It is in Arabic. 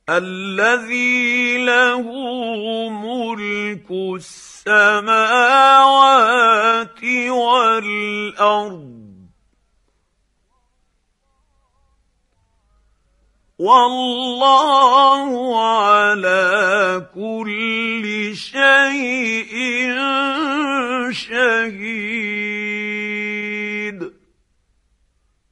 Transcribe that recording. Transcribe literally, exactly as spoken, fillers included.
الذي له ملك السماوات والارض والله على كل شيء شهيد.